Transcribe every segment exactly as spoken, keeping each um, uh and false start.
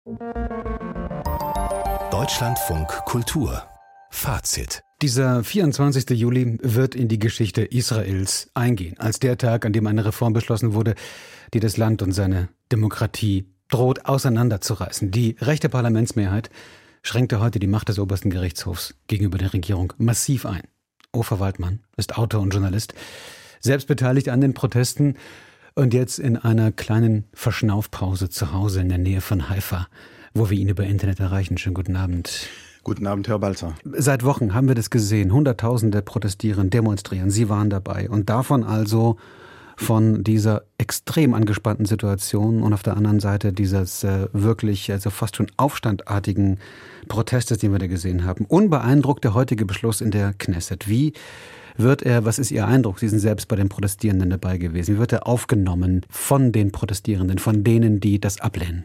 Deutschlandfunk Kultur Fazit. Dieser vierundzwanzigster Juli wird in die Geschichte Israels eingehen, als der Tag, an dem eine Reform beschlossen wurde, die das Land und seine Demokratie droht auseinanderzureißen. Die rechte Parlamentsmehrheit schränkte heute die Macht des obersten Gerichtshofs gegenüber der Regierung massiv ein. Ofer Waldmann ist Autor und Journalist, selbst beteiligt an den Protesten und jetzt in einer kleinen Verschnaufpause zu Hause in der Nähe von Haifa, wo wir ihn über Internet erreichen. Schönen guten Abend. Guten Abend, Herr Balzer. Seit Wochen haben wir das gesehen. Hunderttausende protestieren, demonstrieren. Sie waren dabei. Und davon also von dieser extrem angespannten Situation und auf der anderen Seite dieses äh, wirklich, also fast schon aufstandartigen Protestes, den wir da gesehen haben. Unbeeindruckt der heutige Beschluss in der Knesset. Wie wird er, was ist Ihr Eindruck? Sie sind selbst bei den Protestierenden dabei gewesen. Wie wird er aufgenommen von den Protestierenden, von denen, die das ablehnen?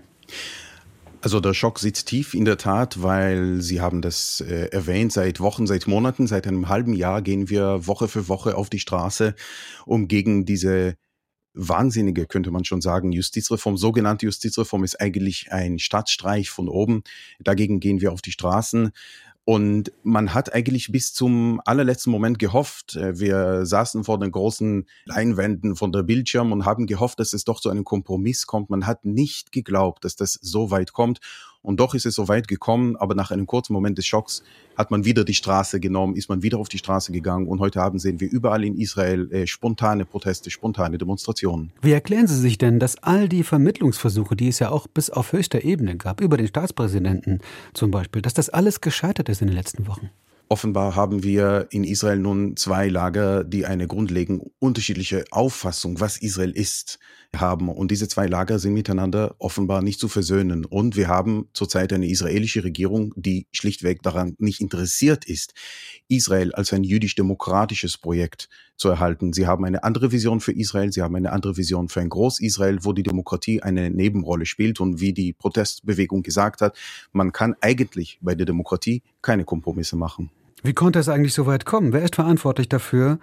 Also der Schock sitzt tief in der Tat, weil Sie haben das äh, erwähnt, seit Wochen, seit Monaten, seit einem halben Jahr gehen wir Woche für Woche auf die Straße, um gegen diese wahnsinnige, könnte man schon sagen, Justizreform, sogenannte Justizreform ist eigentlich ein Staatsstreich von oben. Dagegen gehen wir auf die Straßen. Und man hat eigentlich bis zum allerletzten Moment gehofft, wir saßen vor den großen Leinwänden von der Bildschirm und haben gehofft, dass es doch zu einem Kompromiss kommt. Man hat nicht geglaubt, dass das so weit kommt. Und doch ist es so weit gekommen, aber nach einem kurzen Moment des Schocks hat man wieder die Straße genommen, ist man wieder auf die Straße gegangen. Und heute Abend sehen wir überall in Israel äh, spontane Proteste, spontane Demonstrationen. Wie erklären Sie sich denn, dass all die Vermittlungsversuche, die es ja auch bis auf höchster Ebene gab, über den Staatspräsidenten zum Beispiel, dass das alles gescheitert ist in den letzten Wochen? Offenbar haben wir in Israel nun zwei Lager, die eine grundlegend unterschiedliche Auffassung, was Israel ist, haben. Und diese zwei Lager sind miteinander offenbar nicht zu versöhnen. Und wir haben zurzeit eine israelische Regierung, die schlichtweg daran nicht interessiert ist, Israel als ein jüdisch-demokratisches Projekt zu erhalten. Sie haben eine andere Vision für Israel, sie haben eine andere Vision für ein Groß-Israel, wo die Demokratie eine Nebenrolle spielt. Und wie die Protestbewegung gesagt hat, man kann eigentlich bei der Demokratie keine Kompromisse machen. Wie konnte es eigentlich so weit kommen? Wer ist verantwortlich dafür,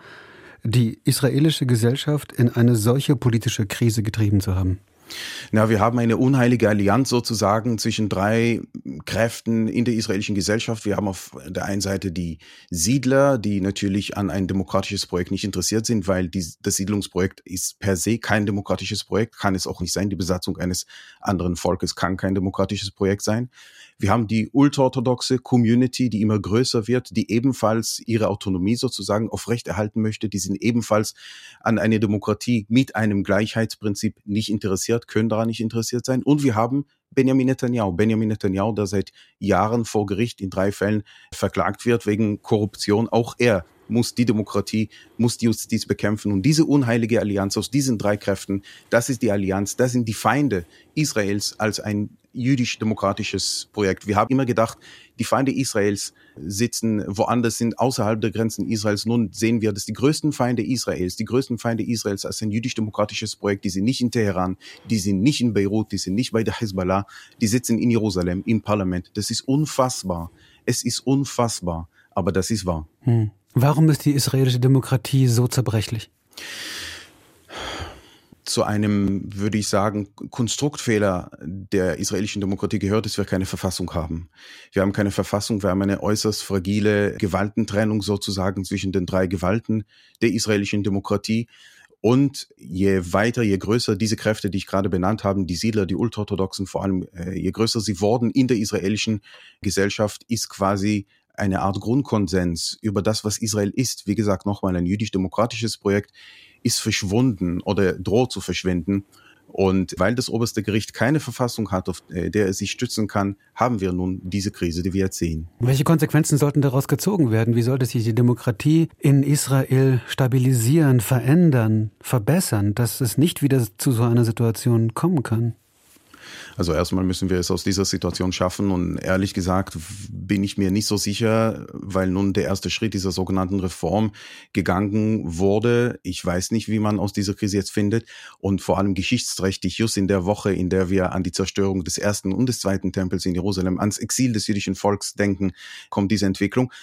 die israelische Gesellschaft in eine solche politische Krise getrieben zu haben? Na, wir haben eine unheilige Allianz sozusagen zwischen drei Kräften in der israelischen Gesellschaft. Wir haben auf der einen Seite die Siedler, die natürlich an ein demokratisches Projekt nicht interessiert sind, weil die, das Siedlungsprojekt ist per se kein demokratisches Projekt, kann es auch nicht sein. Die Besatzung eines anderen Volkes kann kein demokratisches Projekt sein. Wir haben die ultraorthodoxe Community, die immer größer wird, die ebenfalls ihre Autonomie sozusagen aufrechterhalten möchte. Die sind ebenfalls an eine Demokratie mit einem Gleichheitsprinzip nicht interessiert, können daran nicht interessiert sein. Und wir haben Benjamin Netanyahu. Benjamin Netanyahu, der seit Jahren vor Gericht in drei Fällen verklagt wird wegen Korruption. Auch er muss die Demokratie, muss die Justiz bekämpfen. Und diese unheilige Allianz aus diesen drei Kräften, das ist die Allianz, das sind die Feinde Israels als ein jüdisch-demokratisches Projekt. Wir haben immer gedacht, die Feinde Israels sitzen woanders, sind außerhalb der Grenzen Israels. Nun sehen wir, dass die größten Feinde Israels, die größten Feinde Israels als ein jüdisch-demokratisches Projekt, die sind nicht in Teheran, die sind nicht in Beirut, die sind nicht bei der Hezbollah, die sitzen in Jerusalem, im Parlament. Das ist unfassbar. Es ist unfassbar, aber das ist wahr. Hm. Warum ist die israelische Demokratie so zerbrechlich? Zu einem, würde ich sagen, Konstruktfehler der israelischen Demokratie gehört, dass wir keine Verfassung haben. Wir haben keine Verfassung, wir haben eine äußerst fragile Gewaltentrennung sozusagen zwischen den drei Gewalten der israelischen Demokratie. Und je weiter, je größer diese Kräfte, die ich gerade benannt habe, die Siedler, die Ultraorthodoxen vor allem, je größer sie wurden in der israelischen Gesellschaft, ist quasi eine Art Grundkonsens über das, was Israel ist. Wie gesagt, nochmal ein jüdisch-demokratisches Projekt ist verschwunden oder droht zu verschwinden. Und weil das oberste Gericht keine Verfassung hat, auf der es sich stützen kann, haben wir nun diese Krise, die wir jetzt sehen. Welche Konsequenzen sollten daraus gezogen werden? Wie sollte sich die Demokratie in Israel stabilisieren, verändern, verbessern, dass es nicht wieder zu so einer Situation kommen kann? Also erstmal müssen wir es aus dieser Situation schaffen und ehrlich gesagt bin ich mir nicht so sicher, weil nun der erste Schritt dieser sogenannten Reform gegangen wurde. Ich weiß nicht, wie man aus dieser Krise jetzt findet und vor allem geschichtsträchtig just in der Woche, in der wir an die Zerstörung des ersten und des zweiten Tempels in Jerusalem, ans Exil des jüdischen Volks denken, kommt diese Entwicklung.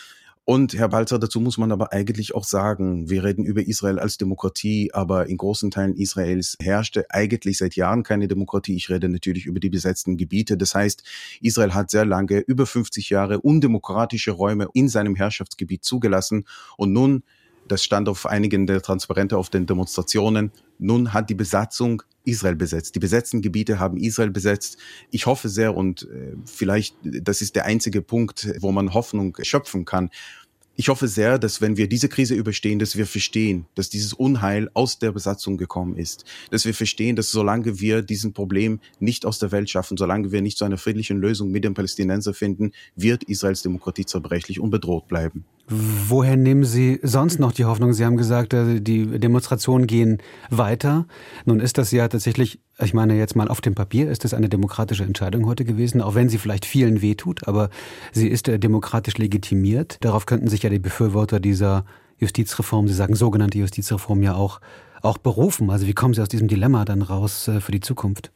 Und Herr Balzer, dazu muss man aber eigentlich auch sagen, wir reden über Israel als Demokratie, aber in großen Teilen Israels herrschte eigentlich seit Jahren keine Demokratie. Ich rede natürlich über die besetzten Gebiete. Das heißt, Israel hat sehr lange, über fünfzig Jahre, undemokratische Räume in seinem Herrschaftsgebiet zugelassen. Und nun, das stand auf einigen der Transparente auf den Demonstrationen, nun hat die Besatzung Israel besetzt. Die besetzten Gebiete haben Israel besetzt. Ich hoffe sehr und äh, vielleicht, das ist der einzige Punkt, wo man Hoffnung schöpfen kann. Ich hoffe sehr, dass wenn wir diese Krise überstehen, dass wir verstehen, dass dieses Unheil aus der Besatzung gekommen ist. Dass wir verstehen, dass solange wir diesen Problem nicht aus der Welt schaffen, solange wir nicht zu einer friedlichen Lösung mit den Palästinensern finden, wird Israels Demokratie zerbrechlich und bedroht bleiben. Woher nehmen Sie sonst noch die Hoffnung? Sie haben gesagt, die Demonstrationen gehen weiter. Nun ist das ja tatsächlich, ich meine jetzt mal auf dem Papier, ist das eine demokratische Entscheidung heute gewesen, auch wenn sie vielleicht vielen wehtut, aber sie ist demokratisch legitimiert. Darauf könnten sich ja die Befürworter dieser Justizreform, Sie sagen sogenannte Justizreform, ja auch, auch berufen. Also wie kommen Sie aus diesem Dilemma dann raus für die Zukunft?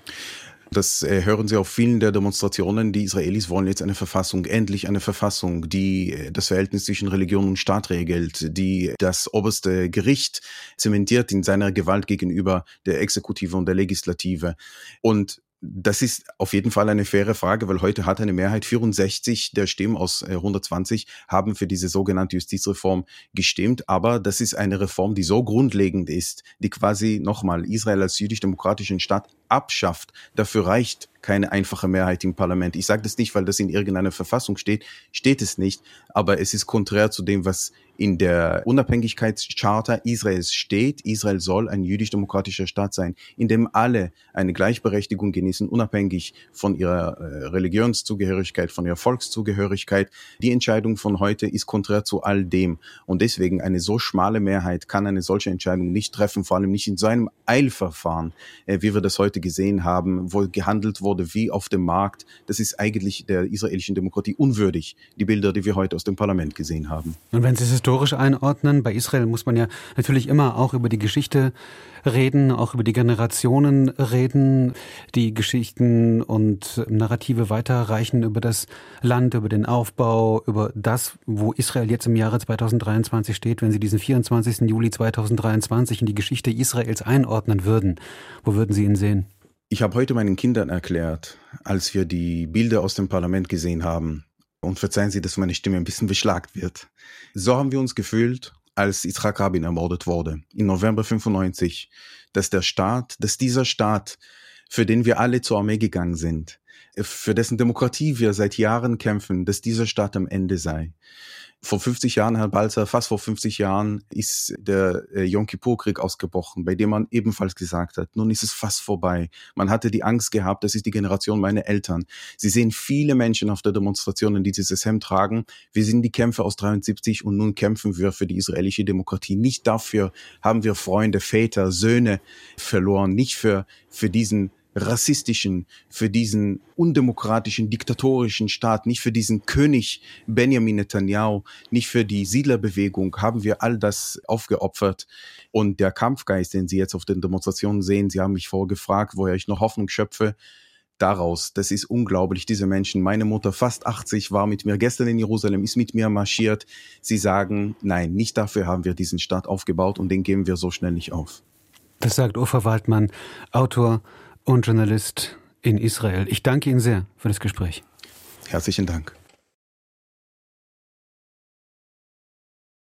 Das äh, hören Sie auf vielen der Demonstrationen. Die Israelis wollen jetzt eine Verfassung, endlich eine Verfassung, die äh, das Verhältnis zwischen Religion und Staat regelt, die das oberste Gericht zementiert in seiner Gewalt gegenüber der Exekutive und der Legislative. Und das ist auf jeden Fall eine faire Frage, weil heute hat eine Mehrheit, vierundsechzig der Stimmen aus hundertzwanzig, haben für diese sogenannte Justizreform gestimmt. Aber das ist eine Reform, die so grundlegend ist, die quasi nochmal Israel als jüdisch-demokratischen Staat abschafft. Dafür reicht keine einfache Mehrheit im Parlament. Ich sage das nicht, weil das in irgendeiner Verfassung steht, steht es nicht, aber es ist konträr zu dem, was in der Unabhängigkeitscharta Israels steht. Israel soll ein jüdisch-demokratischer Staat sein, in dem alle eine Gleichberechtigung genießen, unabhängig von ihrer äh, Religionszugehörigkeit, von ihrer Volkszugehörigkeit. Die Entscheidung von heute ist konträr zu all dem. Und deswegen eine so schmale Mehrheit kann eine solche Entscheidung nicht treffen, vor allem nicht in so einem Eilverfahren, äh, wie wir das heute gesehen haben, wo gehandelt wurde wie auf dem Markt. Das ist eigentlich der israelischen Demokratie unwürdig, die Bilder, die wir heute aus dem Parlament gesehen haben. Und wenn Sie es historisch einordnen, bei Israel muss man ja natürlich immer auch über die Geschichte reden, auch über die Generationen reden, die Geschichten und Narrative weiterreichen über das Land, über den Aufbau, über das, wo Israel jetzt im Jahre zweitausenddreiundzwanzig steht. Wenn Sie diesen vierundzwanzigsten Juli zweitausenddreiundzwanzig in die Geschichte Israels einordnen würden, wo würden Sie ihn sehen? Ich habe heute meinen Kindern erklärt, als wir die Bilder aus dem Parlament gesehen haben, und verzeihen Sie, dass meine Stimme ein bisschen beschlagt wird. So haben wir uns gefühlt, als Yitzhak Rabin ermordet wurde, im November fünfundneunzig, dass der Staat, dass dieser Staat, für den wir alle zur Armee gegangen sind, für dessen Demokratie wir seit Jahren kämpfen, dass dieser Staat am Ende sei. Vor fünfzig Jahren, Herr Balzer, fast vor fünfzig Jahren ist der äh, Yom-Kippur-Krieg ausgebrochen, bei dem man ebenfalls gesagt hat, nun ist es fast vorbei. Man hatte die Angst gehabt, das ist die Generation meiner Eltern. Sie sehen viele Menschen auf der Demonstration, die dieses Hemd tragen. Wir sind die Kämpfer aus dreiundsiebzig und nun kämpfen wir für die israelische Demokratie. Nicht dafür haben wir Freunde, Väter, Söhne verloren, nicht für, für diesen rassistischen, für diesen undemokratischen, diktatorischen Staat, nicht für diesen König Benjamin Netanyahu, nicht für die Siedlerbewegung haben wir all das aufgeopfert. Und der Kampfgeist, den Sie jetzt auf den Demonstrationen sehen, Sie haben mich vorher gefragt, woher ich noch Hoffnung schöpfe, daraus, das ist unglaublich, diese Menschen. Meine Mutter, fast achtzig, war mit mir gestern in Jerusalem, ist mit mir marschiert. Sie sagen, nein, nicht dafür haben wir diesen Staat aufgebaut und den geben wir so schnell nicht auf. Das sagt Ofer Waldmann, Autor und Journalist in Israel. Ich danke Ihnen sehr für das Gespräch. Herzlichen Dank.